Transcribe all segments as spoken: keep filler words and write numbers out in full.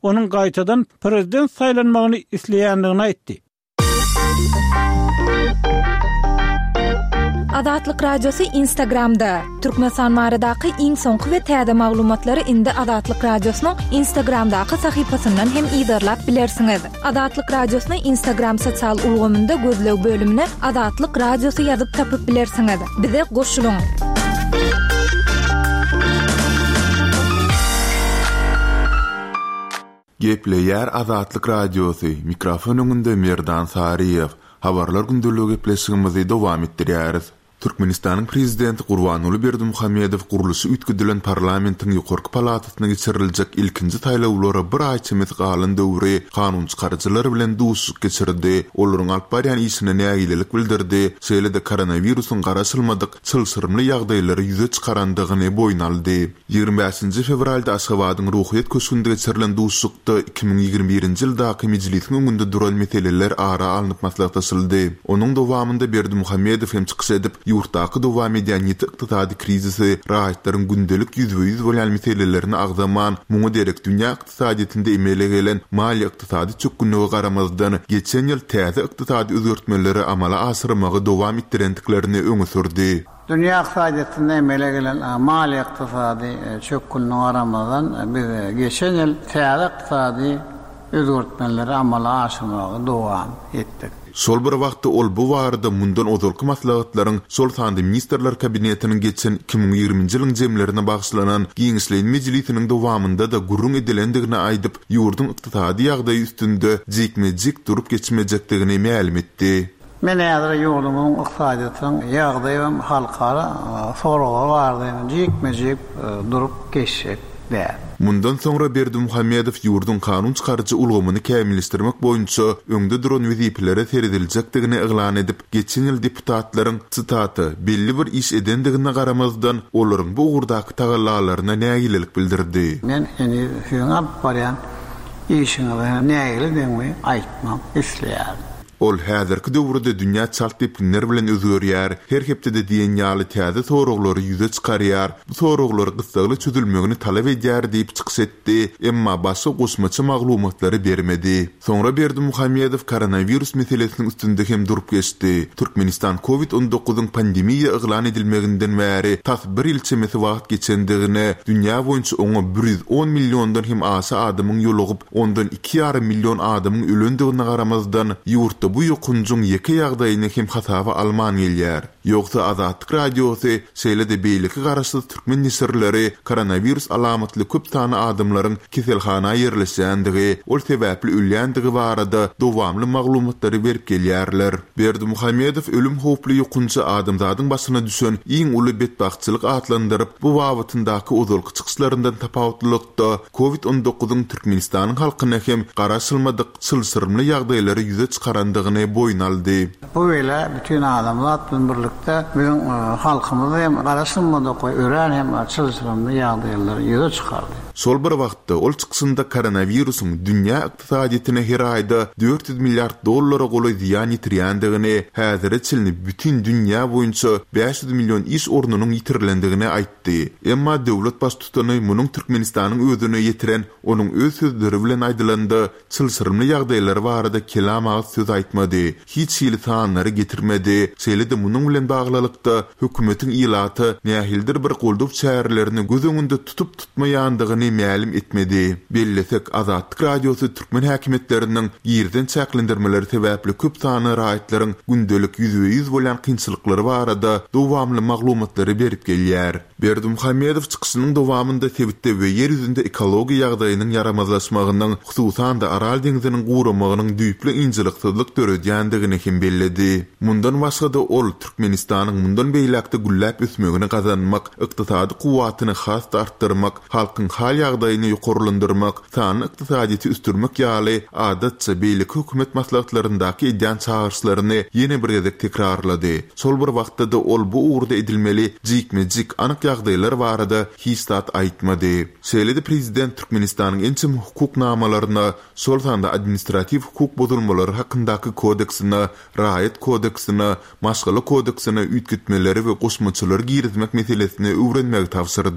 onun gaýtadan prezident saýlanmagyny isleýändigini aýtdy. Adatlyk radiosu Instagramda. Türkmenistan maradaky iň soňky we täze maglumatlary indi Adatlyk radiosynyň Instagramdaky sahypasyndan hem ýydarlap bilersiňiz. Adatlyk radiosyny Instagram sosial ulgamynda gözleg bölümine Adatlyk radiosu ýazyp tapyp bilersiňiz. Bize goşulyň. Gepleýär Adatlyk radiosu. Mikrofon öňünde Merdan Sariýew. Habarlar gündölügi gepleşigimizi dowam etdirýäris. Türkmenistanyň prezidenti Gurbanuly Berdimuhammedow guruluşy ütgüdilen parlamentiň ýokarky palatasyna geçiriljek ilkinji taýlawlara bir ay çemet galan döwri kanun çykarjylar bilen duşuk geçirdi. Olaryň alyp barýan işine nägilelik bildirdi. Şeýle-de koronawirusyň garaşylmadyk çylsyrmly ýagdaýlary ýüze çykarandygyny boýnaldy. ýygrimi beşinji fevralda Aşgabatyň Ruhyýet köşkünde geçirilen duşukda iki bin ýygrimi birinji ýyldaky mejlisiň öňünde duran meseleler ara alınıp maslahatlaşyldy. Onuň dowamynda Berdimuhammedow hem çykyş edip ýurtdaky dowam edýän ýeti ykdysady krizisi, raýatlaryň gündelik ýüzbe-ýüz bolan meselelerini agdaman, muňa derek dünýä ykdysadyetinde emele gelen mali ykdysady çökünlügi garamazdan geçen ýyl täze ykdysady özgertmeleri amala asyrmagy dowam etdirendiklerini öňe sürdi. Dünýä ykdysadyetinde emele gelen mali ykdysady çökünlügi garamazdan biz geçen ýyl täze ykdysady özgertmeleri amala asyrmagy dowam etdik. Sol bir wagtda ol bu barada mundan ozalky maslahatlaryň sol sandy ministrler kabinetiniň geçen iki bin ýygrimiňji ýylyň jemlerine bagşlanan Giňişleýin mejlisiniň dowamynda da gurrun edilendigini aýdyp, ýurdun ykdysady ýagdaýy üstünde jekmejek durup geçmejekdigini ma'lum etdi. Men ýa-da ýurdumyň ykdysadynyň ýagdaýy we halkara soragy bardygyny jekmejek durup geçjek däl. Mundan sonra Berdimuhammedow ýurdun kanun çykarjy ulgamyny kämilleşdirmek boýunça öňde duran wezipelere serediljekdigini eglan edip, geçen ýyl deputatlaryň çytaty belli bir iş edendigine garamazdan olaryň bu ugurdaky tagallalaryna nägilelik bildirdi. Men eni şuňa barýan işiňe nägiledigini aýtmam isleýär. Ol häzirki döwürde dünýä çalt tepkinler bilen özgörýär. Her hepde de diýen ýaly täze soraglary ýüze çykarýar. Bu soraglary gysgaly çözülmegini talap edýär diýip çykyş etdi, emma başga goşmaçy maglumatlary bermedi. Soňra Berdimuhammedow koronavirus meselesiniň üstünde hem durup geçdi. Türkmenistan covid on dokuzyň pandemiýa eglan edilmeginden bäri tas bir ýyl çemeti wagt geçendigine, dünýä boýunça oňa bir ýüz on millióndan hem aşa adamyň ýolugyp, ondan iki ýarym million adamyň ölendigine garamazdan ýurtda bu ýokunjyň ýeke ýagdaýyny hem hasaba alman gelýär. Ýogsa Adatlyk radiosu şeýle-de beýleki garaşly türkmen nisirleri koronavirus alamatly köp sany adamlaryň keselhana ýerleşýändigi, ol sebäpli ölýändigi barada dowamly maglumatlary berip gelýärler. Berdimuhammedow ölüm howply ýokunjy adamzadyň başyna düşen iň uly betbagtçylyk atlandyryp, bu wagtyndaky ozalky çykyşlaryndan tapawutlykda covid on dokuzyň Türkmenistanyň halkyna hem garaşylmadyk çylsyrmly ýagdaýlary ýüze çykarandygyny boýnaldy. Bu wele bütün adamlar birlikde bizim halkymyzy hem garaşylmadyk we ören hem çylsyrmly ýagdaýlary ýüze çykardy. Sol bir wagtda ol çykysynda koronawirusyň dünýä ykdysadyetine her aýda dört yüz milliard dollara goly ziýan ýitirýändigini, häzir çylny bütün dünýä boýunça beş yüz million iş ornunyň ýitirilendigini aýtdy. Emma döwlet baş tutany munyň Türkmenistanyň özüne ýetiren, onuň öz sözleri bilen aýdylanda çylsyrmly ýagdaýlary barada kelam ağız söz aýtmady, hiç ýyly sanlary getirmedi. Şeýle-de munyň bilen baglylykda hökümetiň ýylaty nähildir bir goldup çäherlerini göz öňünde tutup tutmaýandygyny ma'lum etmedi. Bellesek Adatlyk radiosu türkmen häkimetleriniň ýerden çäklendirmeleri sebäpli köp sany raýatlaryň gündelik ýüzbe-ýüz bolan kynçylyklary barada dowamly maglumatlary berip gelýär. Berdimuhammedow çykyşynyň dowamynda sebitde we ýer ýüzünde ekologiýa ýagdaýynyň yaramazlaşmagynyň, hususan da Aral deňiziniň guramagynyň düýpli injilikçilik döredýändigini hem belledi. Mundan başga da ol Türkmenistanyň mundan beýlekde gülläp ösmegini gazanmak, ykdysady kuwatyny has artdyrmak, halkyň hal ýagdaýyny ýokarlandyrmak, sany ykdysadyety üstürmek ýaly adatça beýlik hökümet maslahatlaryndaky edýän çağırşlaryny ýene bir gezek tekrarlady. Sol bir wagtda da ol bu uğurda edilmeli jikmejik anyk ýagdaýlar barada hiç zat aýtmady. Şeýle-de prezident Türkmenistanyň ençem hukuknamalaryna, sol sanda administrativ hukuk bozulmalary hakyndaky kodeksine, raýat kodeksine, maşgaly kodeksine ütgitmeleri we goşmaçylar girizmek meselesini öwrenmek tapşyrdy.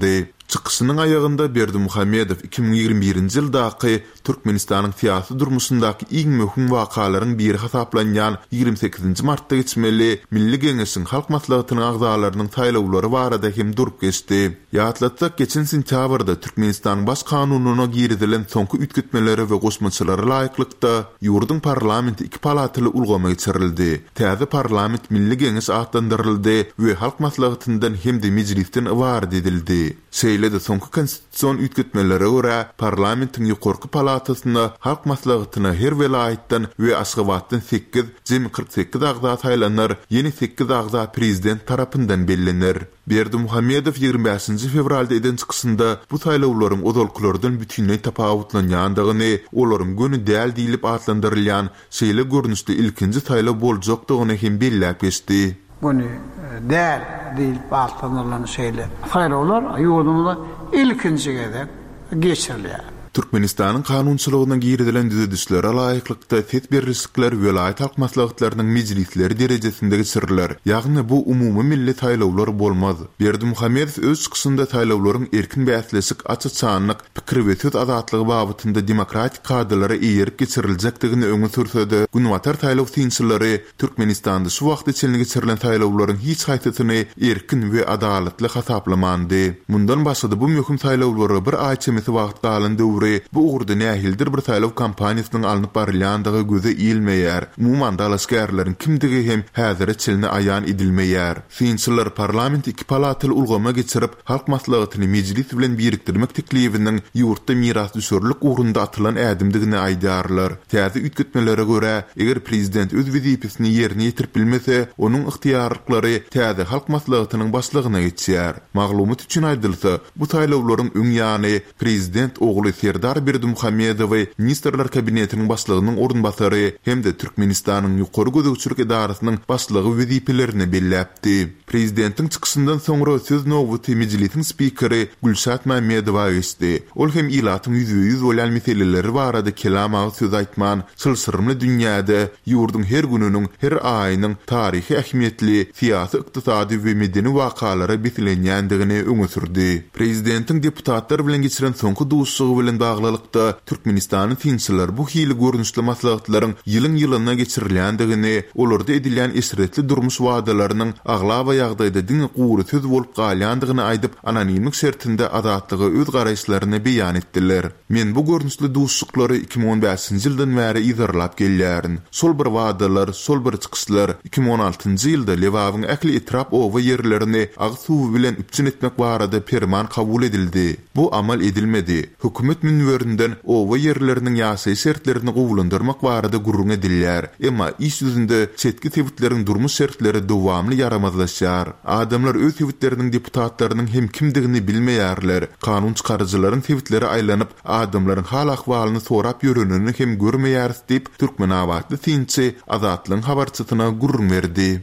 Çıkışının ayağında Berdimuhamedov iki bin ýygrimi birinji ýyldaky Türkmenistanyň siýasy durmuşyndaky iň möhüm wakalaryň biri hasaplanýan ýygrimi sekizinji martda geçmeli Milli Geňeşiň halk maslahatynyň agzalarynyň saýlawlary barada hem durup geçdi. Ýatlatsak geçen sentýabrda Türkmenistan baş kanunyna girdilen soňky ütgütmeleri we goşmaçylary laýyklykda ýurdun parlamenti iki palatyly ulgama geçirildi. Täze parlament Milli Geňeş atlandyryldy we halk maslahatyndan hem de mejlisden iwar edildi. Seýlede soňky konstitusiýon ütgütmeleri görä parlamentiň ýokarky palatasyna halk maslahatyna her welaýatdan we Aşgabatdan sekiz, jemi kırk sekiz agza saýlanlar, ýeni sekiz agza prezident tarapyndan bellenir. Berdimuhamedov ýygrimi beşinji fevralda eden çykysynda bu saýlawlaryň odolkulardan bütünlüği tapawutlanýandygyny, olaryň göni däl diýilip atlandyrylýan şeýle görnüşde ilkinji saýlaw boljakdygyny hem belläp geçdi. Bunu däl diýilip atlandyrylan şeýle saýlawlar ýurdumyzda ilkinji gezek geçirilýär. Türkmenistanyň kanunçylygyna girdilen düzedişlere laýyklykda tedbirlikler welaýat halk maslahatlarynyň mejlisleri derejesinde geçiriler. Ýagny bu umumy milli saýlawlar bolmaz. Berdimuhamedov öz çykysynda saýlawlaryň erkin bäsleşik, açyk-çanlyk, pikir we söz azatlygy babynda demokratik kadrlara eýerip geçiriljekdigini öňe sürse-de, günwatar saýlaw synçylary Türkmenistanda şu wagt içinde geçirilen saýlawlaryň hiç haýtatyny erkin we adalatly hasaplamandy. Mundan başga bu möhüm saýlawlary bir aý çemesi wagt galan döwri bu uğurda nähildir bir saýlaw kampaniýasynyň alınıp barylýandygy göze ilmeýär. Umuman dalaşgärleriň kimdigi hem häzire çelini aýan edilmeýär. Synçylar parlament iki palatyly ulgama geçirip halk maslahatyny mejlis bilen birikdirmek teklifiniň ýurtda miras düşürlük uğrunda atylan ädimdigini aýdarlar. Täze ütgütmelere görä, eger prezident öz wezipesini ýerine ýetirip bilmese, onuň ykhtiyarlyklary täze halk maslahatynyň başlygyna geçýär. Maglumat üçin aýdylsa, bu saýlawlaryň öň ýany prezident ogly Serdar Berdimuhamedow Ministrler Kabinetiniň başlygynyň ornbasary hem de Türkmenistanyň ýokary gözegçilik idarasynyň başlygy wezipelerini belläpdi. Prezidentiň çykysyndan soňra söz nowbaty mejlisiň spikeri Gülşat Mammedowa geçdi. Ol hem ilatyň ýüzde ýüz bolan meseleleri barada kelam agy söz aýtman, sylsyrmy dünýäde ýurdun her gününiň, her aýynyň taryhy ähmiýetli, siýasy, ykdysady we medeni wakalary bilenýändigini öňe sürdi. Prezidentiň deputatlar bilen geçiren soňky duşsugy bilen baglylykda Türkmenistanyň synçylar bu hili görnüşli maslahatlaryň ýylyň ýylyna geçirilýändigini, olurda edilen esretli durmuş wadalarynyň aglaba ýagdaýda diňe guwry söz bolup galýandygyny aýdyp anonimlik şertinde azatlygy öz garaýşlaryny beýan etdiler. Men bu görnüşli duşsuklary iki bin on beşinji ýyldan bäri ýygyrlap gelýärin. Sol bir wadalar, sol bir çykyslar iki bin on altynjy ýylda Lewawyň ähli etrap owa ýerlerini agy suw bilen üpçün etmek barada perman kabul edildi. Bu amal edilmedi. Hökümet minwerinden owa ýerleriniň ýaşaý şertlerini gowulandyrmak barada gurrun edilýär. Emma iş ýüzünde çetki tewitleriň durmuş şertleri dowamly yaramazlaşýar. Adamlar öz tewitlerining deputatlarynyň hem kimdigini bilmeýärler. Kanun çykarjylaryň tewitleri aýlanyp adamlaryň hal ahwalyny sorap ýörenini hem görmeýär diýip Türkmen awatly synçy Azatlyň habarçysyna gurrun berdi.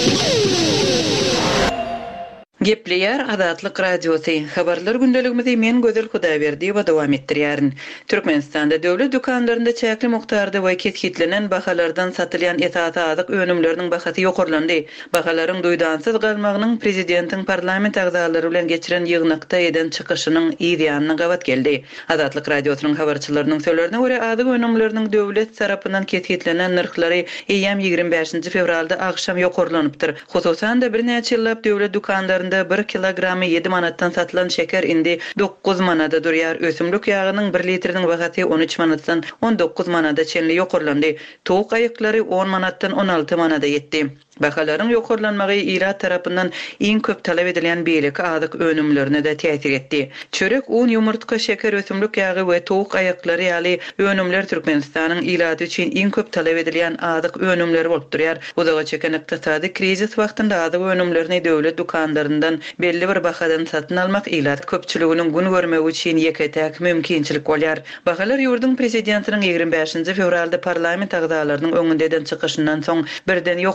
Gepleýär Azatlyk radiosy. Habarlar gündeligimizi men Gözel Hudaýberdi we dowam etdirýärin. Türkmenistanda döwlet dükanlarynda çäkli mukdarda we ketkitlenen bahalardan satylýan etat-azyk önümleriniň bahasy ýokarlandy. Bahalaryň duýdansyz galmagynyň prezidentiň parlament agzalary bilen geçiren ýygnakda eden çykyşynyň ýygyanyna gawat geldi. Azatlyk radiosynyň habarçylarynyň söýlerine görä azyk önümleriniň döwlet tarapyndan ketkitlenen narhlary eýem ýygrimi beşinji fevralda akşam ýokarlanypdyr. Hususan da bir näçe ýyllap döwlet dükanlarynda bir kilogramy ýedi manatdan satylan şeker indi dokuz manada durýar. Ösümlük ýagynyň bir litriniň bahasy on üç manatdan on dokuz manada çenli ýokarlandy. Towuk aýyklary on manatdan on alty manada ýetdi. Bahalaryň ýokarlanmagy ýyrat tarapyndan iň köp talap edilen beýleki azyk önümlerine de täsir etdi. Çörek, un, ýumurtka, şeker, ösümlük ýagy we towuk aýyklary ýaly önümler Türkmenistanyň ýylaty üçin iň köp talap edilen azyk önümleri bolup durýar. Uzağa çeken ykdysady krizis wagtynda azyk önümlerini döwlet dükanlaryndan belli bir bahadan satyn almak ýylat köpçüliginiň gün görmegi üçin ýeketäk mümkinçilik bolýar. Bahalar ýurdun prezidentiniň ýygrimi beşinji fevralda parlament agzalarynyň öňünde eden çykyşyndan soň birden ýokarlandy.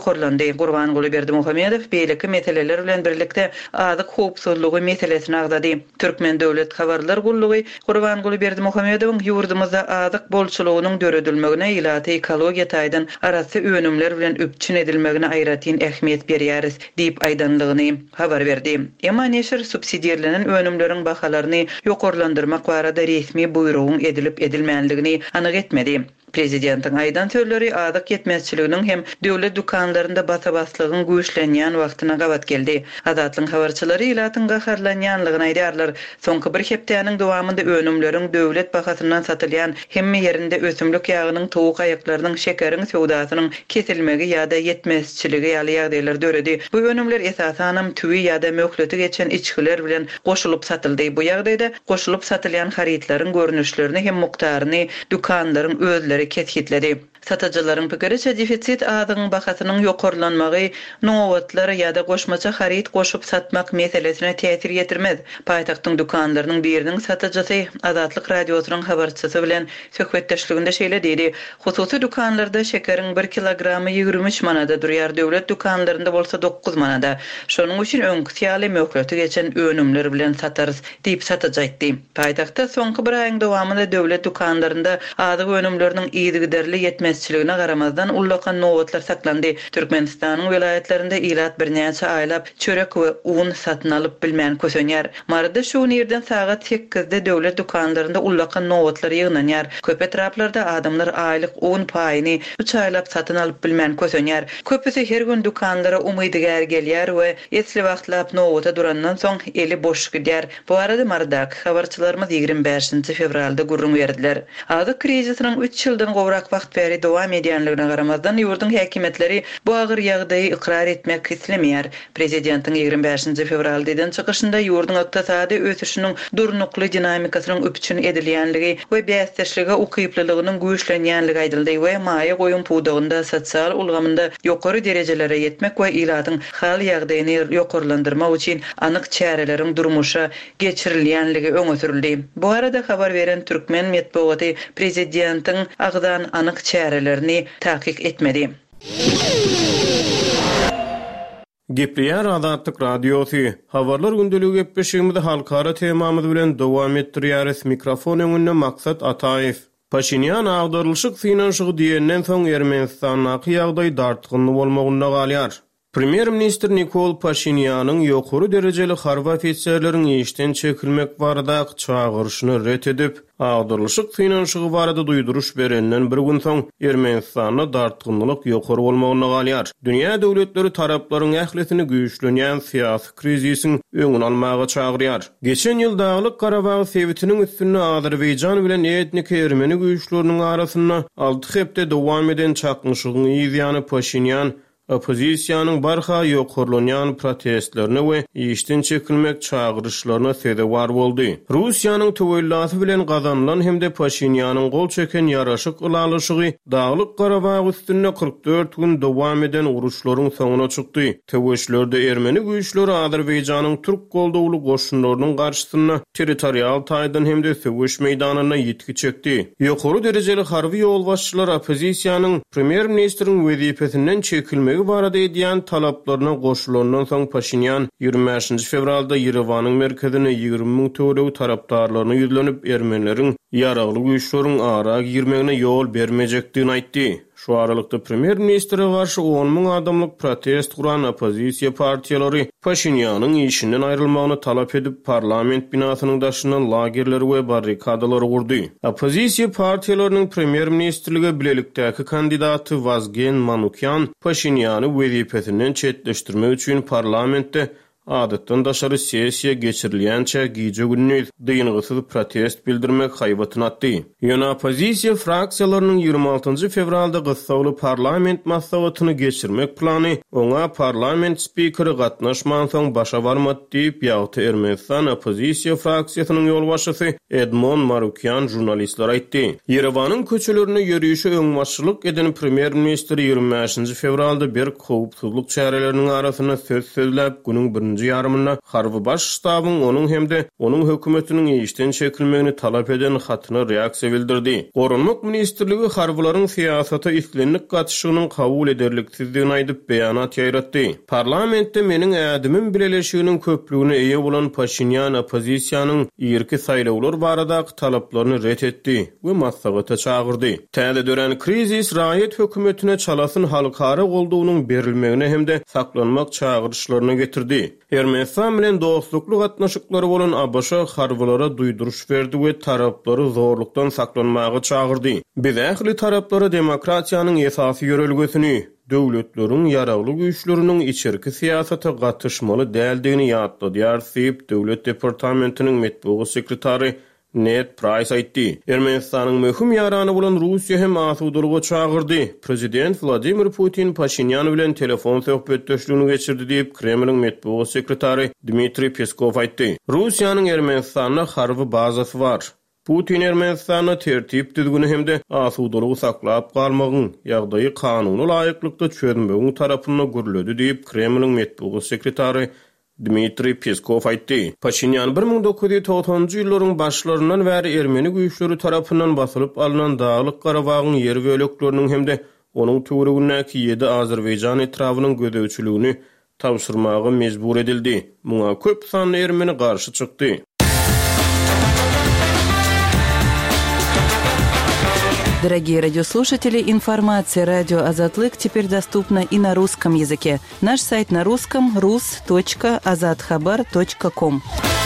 Raisi Gurbanguly Berdimuhamedov beýleki meseleler bilen birlikde azyk howpsuzlygy meselesini agzady. Türkmen döwlet habarlar gullugy Gurbanguly Berdimuhamedowyň ýurdumyzda azyk bolçulugynyň döredilmegine ýylaty ekologiýa taýdan arasy önümler bilen üpçün edilmegine aýratyn ähmiýet berýäris diýip aýdanlygyny habar berdi. Emma neşir subsidiýerlenen önümleriň bahalaryny ýokarlandyrmak barada resmi buýrugyň edilip edilmänligini anyk etmedi. Prezidentiň aýdan sözleri azyk ýetmezçiliginiň hem döwlet dukanlarynda basa-baslygyň güýçlenýän wagtyna gawat geldi. Azatlyň habarçylary ýylatyň gaharlanýanlygyny aýdarlar. Soňky bir hepdeniň dowamında önümleriň döwlet bahasyndan satylýan hemme ýerinde ösümlik ýagynyň, towuk aýaklarynyň, şekeriň sowdasynyň kesilmegi ýa-da ýetmezçiligi ýaly ýagdaýlar döredi. Bu önümler esasanam tüwi ýa-da möhleti geçen içkiler bilen goşulyp satyldy. Bu ýagdaýda goşulyp satylýan haritlaryň görnüşlerini hem mukdaryny dukanlaryň özleri ketkitledi. Satıcıların pikiriçe defitsit adyň bahasynyň ýokarlanmagy nowatlar ýa-da goşmaça harit goşup satmak meselesine täsir ýetirmez. Paýtagtyň dukanlarynyň biriniň satyjysy Azatlyk radiosynyň habarçysy bilen söhbetdeşliginde şeýle diýdi. Hususy dukanlarda şekeriň bir kilogramy ýigirme üç manada durýar, döwlet dukanlarynda bolsa dokuz manada. Şonuň üçin öňküsýaly möhleti geçen önümler bilen satarys diýip satyjy aýtdy. Paýtagtda soňky bir aýyň dowamında döwlet dukanlarynda adyk önümleriniň ýygyderli ýetmez çiligine garamazdan ullakan nowatlar saklandy. Türkmenistanyň vilayetlerinde ilat bir näçe aýlap çörek we un satyn alyp bilmän kösenýär. Marada şu ýerden sagat sekkizde döwlet dukanlarynda ullakan nowatlar ýygnanýar. Köp etraplarda adamlar aýlyk un paýyny üç aýlap satyn alyp bilmän kösenýär. Köpüsi her gün dukanlara umydygar gelýär we esli wagtlap nowata durandan soň eli boş gidýär. Bu arada Marada habarçylarymyz ýigirme beşinji fevralda gurrun berdiler. Azyk krizisynyň üç ýyldan gowrak wagt beri dowam edýänligine garamazdan ýurdun häkimetleri bu agyr ýagdaýy ikrar etmek islemýär. Prezidentiň ýigirme beşinji fevraldan çykyşynda ýurdun ykdysady ösüşiniň durnukly dinamikasynyň üpçün edilýänligi we bäsdeşligi ukyplylygynyň güýçlenýänligi aýdyldy we maýa goýun puwdugynda sosial ulgamynda ýokary derejelere ýetmek we ýylatyň hal ýagdaýyny ýokarlandyrmak üçin anyk çäreleriň durmuşa geçirilýänligi öňe sürildi. Bu arada habar beren Türkmen medeniýeti prezidentiň agdan anyk çärelerini tahkik etmedi. Gepleýär Azatlyk radiosy. Habarlar gündeligi gepleşigimizde halkara temamyz bilen dowam etdirýäris. Mikrofon öňünde Maksat Ataýew. Paşinyan agdarylşyk finansygy diýenden soň Ermenistanyň ýagdaýy dartgynly bolmagyna galýar. Premier Minister Nikol Paşinyanyň ýokary derejeli harby ofitserleriň işden çekilmek barada çağırşyny ret edip, agdarylşyk finansygy barada duýduruş berenden bir gün soň Ermenistanyň dartgynlyk ýokary bolmagyna galýar. Dünýä döwletleri taraplaryň ähletini güýçlenýän syýasy krizisiň öňüni almaga çagyrýar. Geçen ýyl Daglyk Garabag sewitiniň üstünde Azerbaýjan bilen etnik ermeni güýçleriniň arasynda alty hepde dowam eden çakmyşygyň ýygyany Paşinyan opozisiýanyň barha ýokarlanýan protestlerini we işden çekilmek çağırışlaryna sebäp boldy. Russiýanyň töwellasy bilen gazanlan hemde Paşinyanyň gol çeken ýaraşyk ylalyşygy Daglyk Garabag üstünde kırk dört gün dowam eden uruşlaryň soňuna çykdy. Töweşlerde ermeni güýçleri Azerbaýjanyň türk goldawly goşunlarynyň garşysyna territorial taýdan hemde söwüş meýdanyna ýetki çekdi. Ýokary derejeli harby ýolbaşçylar opozisiýanyň premier ministriň wezipesinden çekilmek barada edýän talaplaryna goşulandan soň Paşinyan ýigirme beşinji fevralda Ýerewanyň merkezine ýygrimi miň töwrek tarapdarlaryny ýüzlenip ermenileriň ýaragly güýçleriň ara girmegine ýol bermejekdigini aýtdy. Şu aralykda premier ministre garşy on miň adamlyk protest kuran opozisiýa partiýalary Paşinyanyň işinden aýrylmagyny talap edip parlament binasynyň daşynan lagerleri we barrikadalar gurdy. Opozisiýa partiýalarynyň premier ministrlige bilelikdäki kandidaty Vazgen Manukyan Paşinyany wezipesinden çetleşdirmek üçin parlamentde adatdan daşary sessiýa geçirilýänçe gije günü dyňygysyz protest bildirmek haýbatyny atdy. Ýöne opozisiýa fraksiýalarynyň ýygrimi altynjy fevralda gyssawly parlament maslahatyny geçirmek plany oňa parlament spikeri gatnaşman soň başa barmady diýip ýagty Ermenistan opozisiýa fraksiýasynyň ýolbaşçysy Edmond Marukyan jurnalistlere aýtdy. Ýerewanyň köçelerini ýürüýüşe öňbaşçylyk eden premier ministri ýygrimi beşinji fevralda bir howpsuzlyk çäreleriniň arasyna söz sözläp günüň birinde birinji ýarymynda harby baş ştabyň onuň hemde onuň hökümetiniň işden çekilmegini talap eden hatyna reaksiýa bildirdi. Gorunmak ministrligi harbylaryň siýasaty islenlik gatnaşygynyň kabul ederliksizdigini aýdyp beýanat ýaýratdy. Parlamentde meniň ädimim birleşiginiň köplüğüne eýe bolan Paşinyan opozisiýanyň ýerki saýlawlar baradaky talaplaryny ret etdi we maslahaty çağırdy. Täze dören krizis raýat hökümetine çalasyn halkara goldugynyň berilmegine hemde saklanmak çağırışlaryny getirdi. Ermenistan bilen dostlukly gatnaşyklary bolan A B Ş harbylara duýduruş berdi we taraplary zorlukdan saklanmagy çağırdy. Biz ähli taraplary demokratiýanyň esasy ýörelgesini, döwletleriň ýaragly güýçleriniň içerki siýasaty gatnaşmaly däldigini ýatdy. Ýar-Sip döwlet departamentiniň metbuat sekretary Ned Price aýtdy. Ermenistanyň möhüm ýarany bolan Russiýa hem asudalyga çağırdy. Prezident Vladimir Putin Paşinyan bilen telefon söhbetdeşligini geçirdi diýip Kremliň metbuat sekretary Dmitri Peskov aýtdy. Russiýanyň Ermenistanda harby bazasy bar. Putin Ermenistana tertip düzgünü hemde asudalygy saklap galmagyň ýagdaýy kanuny laýyklykda çözmegiň tarapyna gürledi diýip Kremliň metbuat sekretary Dmitri Peskov aýtdy. Paşinyan bir ming dokuz yüz togsoňjy ýyllaryň başlaryndan bäri Ermeni güýçleri tarapyndan basylyp alynan Daglyk Garabagyň ýer bölekleriniň hemde onuň töweregindäki ýedi Azerbaýjan etrawynyň gödäwçiligini tapşyrmagy mejbur edildi. Muňa köp sanly Ermeni garşy çykdy. Дорогие радиослушатели, информация «Радио Азатлык» теперь доступна и на русском языке. Наш сайт на русском – рус точка азатхабар точка ком.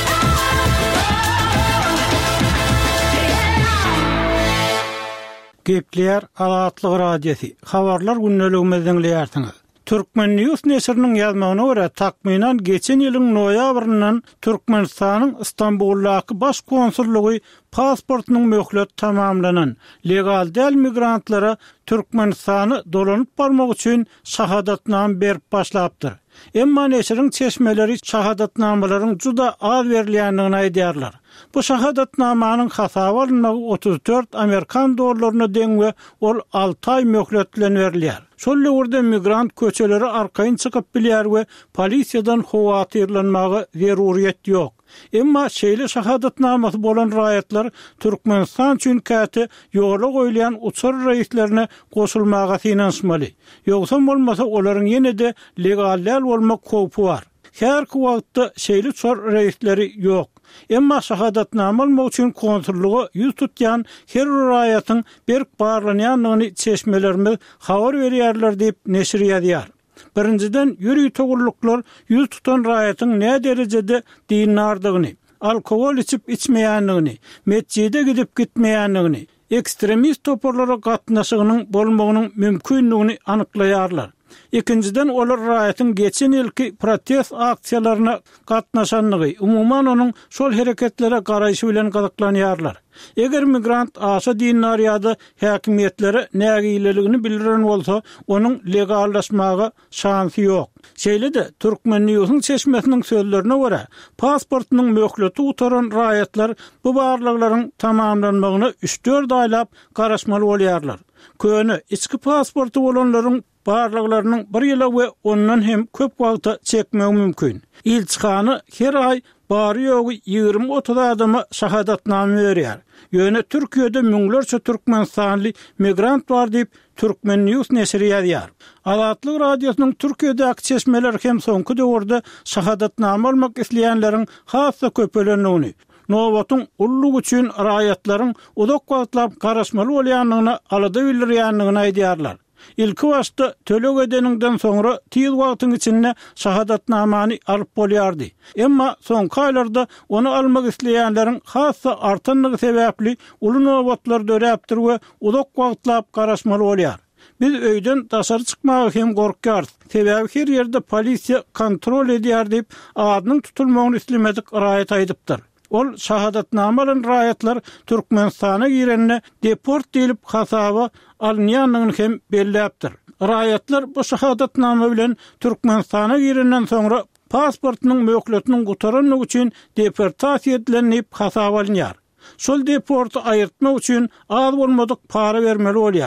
Gepler Azatlyk radiosi. Habarlar günneligimizden diýersiňiz. Türkmen News nesriniň ýazmagyna görä takminan geçen ýylyň noýabryndan Türkmenistanyň Istanbuldaky baş konsullugy pasportunyň möhlet tamamlanan legal däl migrantlara Türkmenistany dolanyp barmak üçin şahadatname berip başlapdyr. Emma nesriň çeşmeleri şahadatnamalaryň juda az berilýändigini aýdýarlar. Bu şahadatnamanyň hasaby alynmagy otuz dört Amerikan dollaryna deň we ol alty aý möhlet bilen berilýär. Şol ýerde migrant köçeleri arkaýyn çykyp bilýär we polisiýadan howatyrlanmagy zeruriýet ýok. Emma şeýle şahadatnamasy bolan raýatlar Türkmenistan üçin käte ýola goýulan uçur reýslerine goşulmaga finanşmaly. Ýogsa bolmasa olaryň ýene-de legal bolmak köpü bar. Her wagtda şeýle uçur reýsleri ýok. Emma şahadatname almak üçin konsullugy ýüz tutýan her raýatyň berk barlanýanlygyny çeşmelerimiz habar berýärler diýip neşir ýazýar. Birinciden ýürüý togurluklar ýüz tutan raýatyň ne derejede dinardygyny, alkogol içip içmeýänligini, mescide gidip gitmeýänligini, ekstremist toporlara gatnaşygynyň bolmagynyň mümkinligini anyklaýarlar. İkinciden olar raýatyň geçen ýylky protest aksiýalaryna gatnaşanlygy, umuman onuň şol hereketlere garaýşy bilen gazaklanýarlar. Eger migrant aşa dinar ýa-da häkimiýetlere nägileligini bildiren bolsa, onuň legallaşmagy şansy ýok. Şeýle-de Türkmen Newsyň çeşmesiniň sözlerine görä, pasportunyň möhleti utaran raýatlar bu barlyklaryň tamamlanmagyna üç dört aýlap garaşmaly bolýarlar. Köni içki pasportu bolanlaryň barlyklarynyň bir ýyla we ondan hem köp wagtda çekmegi mümkin. Ilçhany her ay bary ýogy ýygrimi otuz adama şahadatname berýär. Ýöne Türkiýede müňlerçe Türkmenistanly migrant bar diýip Türkmen News nesri ýazýar. Azatlyk radiosynyň Türkiýedäki çeşmeler hem soňky döwürde şahadatname almak isleýänleriň hassa köpelenigini, nowatyň ullugy üçin raýatlaryň uzak wagtlap garaşmaly bolýanlygyna alada bildirýänligini aýdýarlar. İlki başta tölek edeninden sonra tiz wagtyň içinde şahadatnamany alyp bolýardy. Emma soňky aýlarda onu almak isleýänleriň hassa artanlygy sebäpli uly nowatlar döräpdir we uzak wagtlap garaşmaly bolýar. Biz öýden daşary çykmagy hem gorkýar. Sebäbi her ýerde polisiýa kontrol edýär diýip adynyň tutulmagyny islemedik raýat aýdypdyr. Ol şahadatname alan raýatlar Türkmenistana girenine deport edilip hasaba alınýanlygyny hem belläpdir. Raýatlar bu şahadatname bilen Türkmenistana girenden soňra pasportunyň möhletiniň gutaranlygy üçin deportasiýa edilenip hasaba alınýar. Şol deporty aýyrtmak üçin az bolmadyk para bermeli bolýar.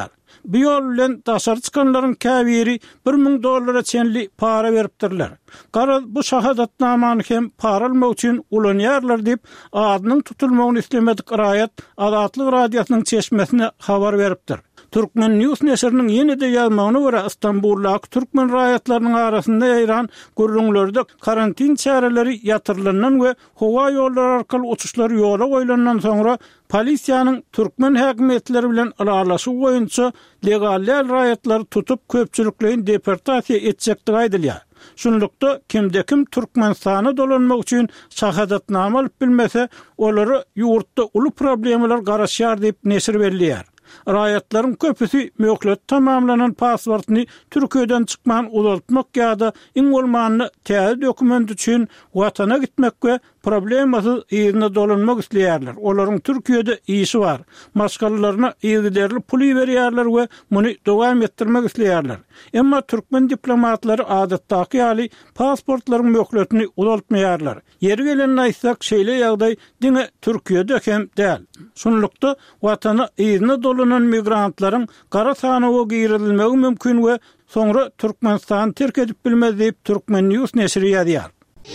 Bu ýol bilen daşary çykanlaryň käbiri bir ming dollara çenli para beripdirler. Gara bu şahadatnamany hem para almak üçin ulanýarlar diýip adynyň tutulmagyny islemedik raýat Azatlyk radiosynyň çeşmesine habar beripdir. Türkmen News neşriniň ýene-de ýazmagyna görä Istanbuldaky türkmen raýatlarynyň arasynda ýaýran gurrunlarda karantin çäreleri ýatyrylanan we howa ýollary arkaly uçuşlar ýola goýulandan soňra polisiýanyň türkmen häkimetleri bilen aralaşygy boýunça legal raýatlary tutup köpçüliklerini deportasiýa etjekdigi aýdylýar. Şunlukda kimde kim Türkmenistana dolanmak üçin şahadatnama alyp bilmese, olary ýurtda uly problemler garaşýar diýip neşir berilýär. Raýatlaryň köpüsi möhlet tamamlanan pasportny Türkiýeden çykman uzatmak ýa-da iň bolmany täze dokument üçin watana gitmek we problemasyz ýerine dolanmak isleýärler. Olaryň Türkiýede işi bar. Maşgalaryna ýerli puly berýärler we muny dowam etdirmek isleýärler. Emma türkmen diplomatlary adatdaky ýaly pasportlaryň möhletini uzatmaýarlar. Ýeri gelen aýtsak şeýle ýagdaý diňe Türkiýede hem däl. Şunlukda watana ýerine dolanan migrantlaryň gara sanawy girilmegi mümkin we soňra Türkmenistany terk edip bilmez diýip Türkmen News neşri ýazýar.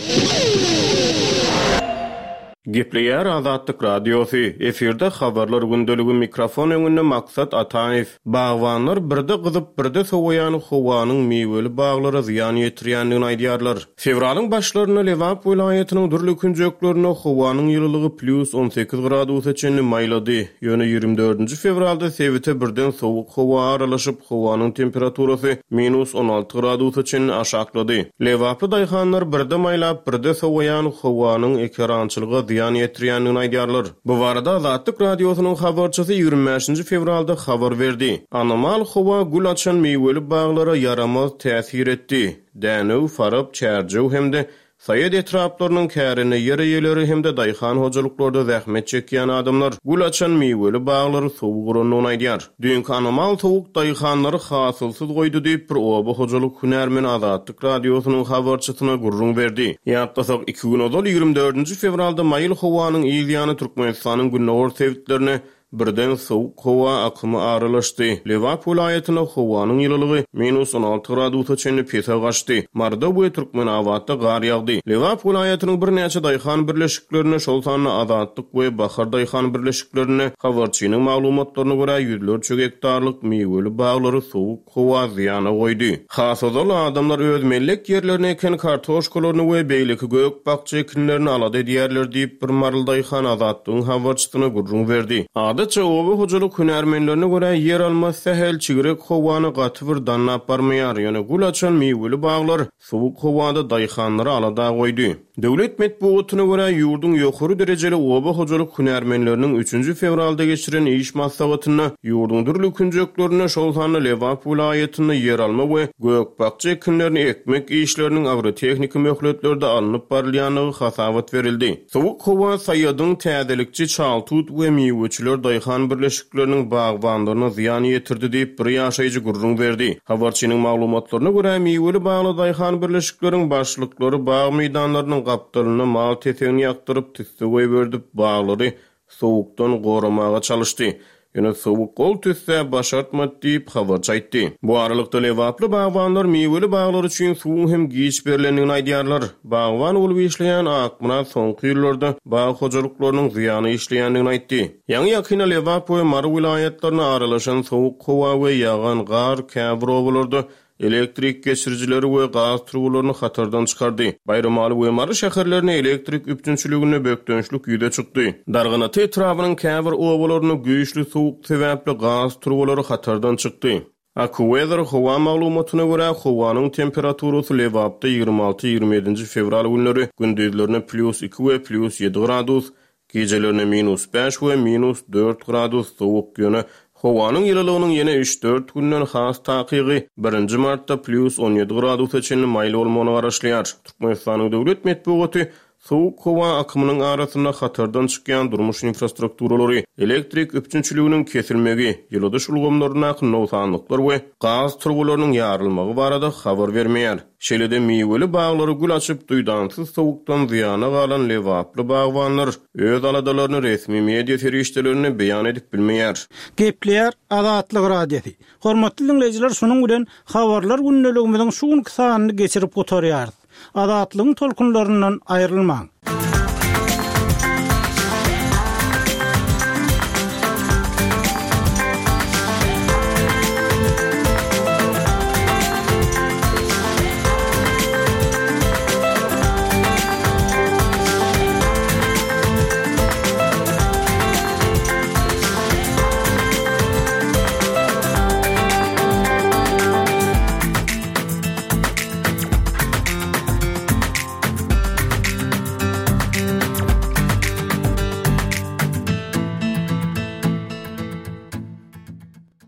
Gepleýär Azatlyk radiosy. Efirde habarlar gündeligi mikrofon öňünde maksat Ataýew. Bagwanlar birde gyzyp birde sowaýan howanyň meýweli baglary ziýan ýetirýändigini aýdýarlar. Fevralyň başlaryna Lewap vilayatynyň durly künjeklerine howanyň ýylylygy plus on sekiz gradusa çenli maýlady. Ýöne ýygrimi dördünji fevralda Sewite birden sowuk howa aralaşyp howanyň temperaturasy minus on alty gradusa çenli aşaklady. Lewaply daýhanlar birde maýlap birde sowaýan howanyň ekrançylygy ziýan ýetirýändigini aýdýarlar. Bu barada Azatlyk radiosynyň habarçysy ýygrimi beşinji fevralda habar berdi. Anomal howa gul açan meýweli baglara yaramaz täsir etdi. Dänew, farap, çärjew hemde Sayed etraplarının kärine ýere ýeleri hemde daýhan hojalyklarda zähmet çekýän adamlar gul açan meýweli baglary sowuk uranyny aýdýar. Düňkü anomal sowuk daýhanlary hasylsyz goýdy diýip bir oba hojalyk hünärmeni Azatlyk radiosynyň habarçysyna gurrun berdi. Ýatdasak iki gün ozal ýygrimi dördünji fevralda maýyl howanyň ýygyany Türkmenistanyň günnäwir sewitlerine birden sowuk howa akymy aralaşdy. Lewap vilayatyna howanyň ýylylygy minus on alty gradusa çenli pesa gaçdy. Marda bu Türkmen awatda gar ýagdy. Lewap vilayatynyň bir näçe daýhan birleşiklerine şol sanyny Azatlyk we Bahar daýhan birleşiklerine habarçynyň maglumatlaryna görä ýüzlerçe hektarlyk meýweli baglary sowuk howa ziýana goýdy. Hasazal adamlar öz mellek ýerlerine eken kartoşkalaryny we beýleki gök bakça ekinlerini alady edýärler diýip bir marl daýhan Azatlygyň habarçysyna gurrun berdi. Adaça oba hojalyk hünärmenlerine görä yer almas sähel çigirek howany gatyr danlap barmaýar. Ýöne gul açan meýweli baglar sowuk howada daýhanlary alada goýdy. Döwlet medeniýetyne görä ýurdun ýokary derejeli oba hojalyk hünärmenleriniň üçünji fevralda geçiren iş maslahatyna ýurdun durly künjeklerine şol sanyny Lewap vilayatyny yer alma we gök bakça ekinlerini ekmek işleriniň agrotehnika möhletlerde alınıp barylýanyny hasawat berildi. Sowuk howa saýadyň täzelikçi çaltut we meýweçiler daýhan birleşikleriniň bagwanlaryna ziýan ýetirdi diýip bir ýaşaýjy gurrun berdi. Habarçynyň maglumatlaryna görä meýweli bagly daýhan birleşikleriň başlyklary bag meýdanlarynyň gapdalyna mal tesegini ýaktyryp tüsde goýberdip baglary sowukdan goramaga çalışdy. Ýöne sowuk gol tüsse başartmady diýip habarçy aýtdy. Bu aralykda Lewaply bagwanlar meýweli baglar üçin suw hem giç berilendigini aýdýarlar. Bagwan bolup işleýän akmana soňky ýyllarda bag hojalyklarynyň ziýany işleýändigini aýtdy. Ýa-ni ýakyna Lewap we Mar vilayatlaryna aralaşan sowuk howa we ýagan gar käbrowalarda elektrik geçiricileri we gaz trubalaryny hatardan çykardy. Bayramaly we Mary şäherlerine elektrik üpçünçiligine bökdönçlük ýüze çykdy. Darganaty etrabynyň käbir owalaryny güýçli sowuk sebäpli gaz trubalary hatardan çykdy. AccuWeather howa maglumatyna görä howanyň temperaturasy Lewapda ýygrimi alty ýygrimi ýedinji fevral günleri gündüzlerine plus iki we plus ýedi gradus, gejelerine minus beş we minus dört gradus sowuk ýöne howanyň ýylylygynyň ýene üç dört günden has takygy birinji martda plus on ýedi gradusa çenli maýly bolmagyny garaşlýar. Türkmenistanyň döwlet medeniýeti Soğuk hava akımının arasında hatardan çıkan durmuş infrastrukturalary, elektrik üpçünçülüğünün kesilmegi, ýylydyş ulgamlaryna nowsanlyklar we gaz turbolarynyň ýarylmagy barada habar bermeýär. Şeýlede meýweli baglary gül açyp duýdansy sowukdan ziýana galan lewaply bagwanlar öz aladalaryny resmi media ferişdelerini beýan edip bilmeýär. Gepleýär Azatlyk radiosi. Hormatly dinleýijiler, şonuň bilen habarlar günneligimiziň şu sanyny geçirip oturýar. Azatlygyň tolkunlaryndan aýrylmaň.